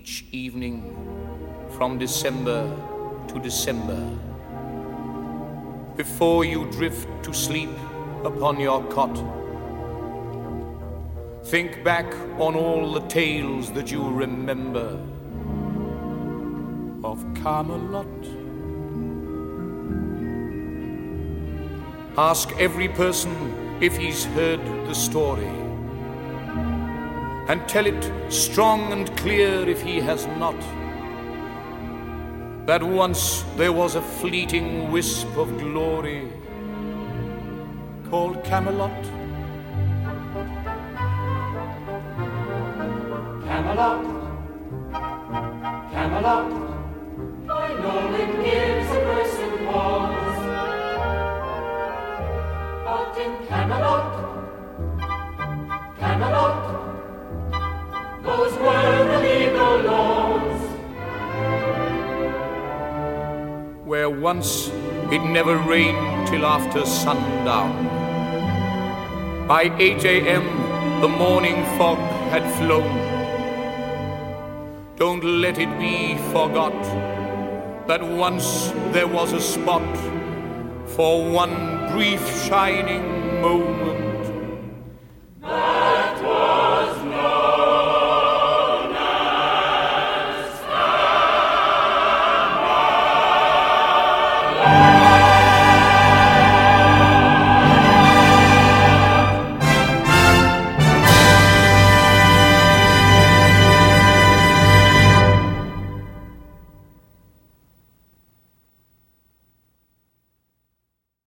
each evening from December to December. Before you drift to sleep upon your cot, think back on all the tales that you remember of Camelot. Ask every person if he's heard the story, and tell it strong and clear if he has not, that once there was a fleeting wisp of glory called Camelot. Camelot, Camelot, I know it gives a person pause, but in Camelot, Camelot, those were the legal laws. Where once it never rained till after sundown. By 8 a.m. the morning fog had flown. Don't let it be forgot that once there was a spot for one brief shining moment